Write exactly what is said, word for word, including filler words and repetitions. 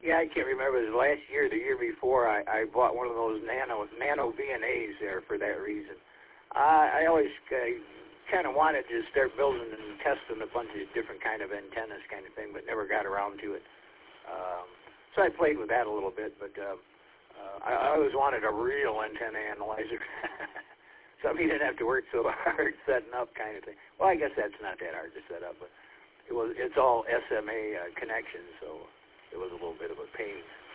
Yeah, I can't remember. It was last year, the year before. I, I bought one of those nano nano V N As there for that reason. I, I always uh, kind of wanted to start building and testing a bunch of different kind of antennas, kind of thing, but never got around to it. Um, so I played with that a little bit, but uh, uh, I, I always wanted a real antenna analyzer. Something you didn't have to work so hard setting up, kind of thing. Well, I guess that's not that hard to set up, but it was. It's all S M A uh, connections, so it was a little bit of a pain.